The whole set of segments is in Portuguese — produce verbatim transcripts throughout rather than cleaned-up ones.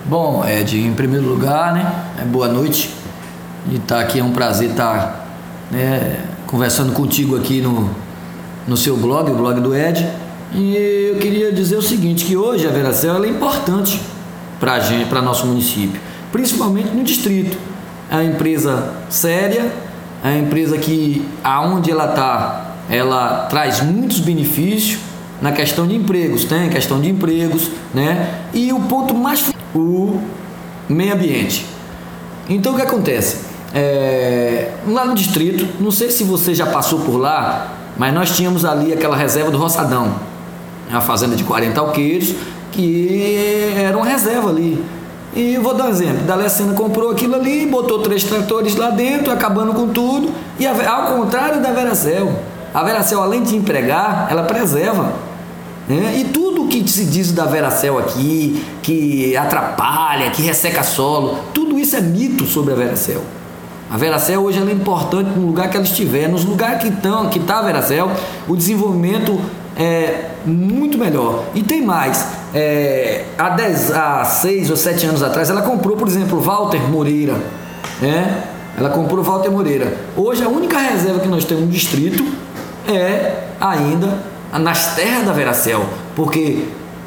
Bom, Ed, em primeiro lugar, né, é boa noite. E tá aqui, é um prazer estar, né, conversando contigo aqui no, no seu blog, o blog do Ed. E eu queria dizer o seguinte, que hoje a Veracel ela é importante para a gente, para nosso município, principalmente no distrito. É uma empresa séria, é uma empresa que, aonde ela está, ela traz muitos benefícios na questão de empregos, tem questão de empregos, né? E o ponto mais o meio ambiente. Então o que acontece? É, lá no distrito, não sei se você já passou por lá, mas nós tínhamos ali aquela reserva do Roçadão, uma fazenda de quarenta alqueires, que era uma reserva ali. E eu vou dar um exemplo, da Dalecena comprou aquilo ali, botou três tratores lá dentro, acabando com tudo, e a, ao contrário da Veracel, a Veracel, além de empregar, ela preserva, né? E tudo que se diz da Veracel aqui, que atrapalha, que resseca solo, tudo isso é mito sobre a Veracel. A Veracel hoje ela é importante no lugar que ela estiver, nos lugares que estão, que está a Veracel, o desenvolvimento é muito melhor. E tem mais, é, há, dez, há seis ou sete anos atrás ela comprou, por exemplo, o Walter Moreira, né? Ela comprou o Walter Moreira. Hoje a única reserva que nós temos no distrito é ainda nas terras da Veracel, porque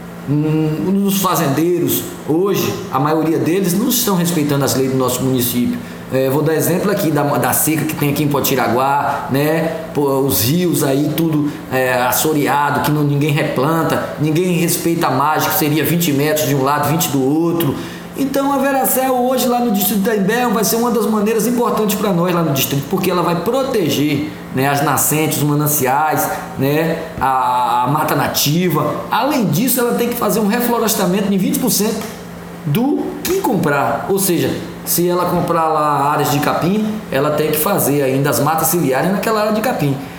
hum, os fazendeiros hoje, a maioria deles não estão respeitando as leis do nosso município. É, vou dar exemplo aqui da, da seca que tem aqui em Potiraguá, né? Pô, os rios aí tudo é, assoreado, que não, ninguém replanta, ninguém respeita a margem, que seria vinte metros de um lado, vinte do outro. Então a Veracel hoje lá no distrito da Imbé vai ser uma das maneiras importantes para nós lá no distrito, porque ela vai proteger, né, as nascentes, os mananciais, né, a, a mata nativa. Além disso, ela tem que fazer um reflorestamento de vinte por cento do que comprar, ou seja, se ela comprar lá áreas de capim, ela tem que fazer ainda as matas ciliares naquela área de capim.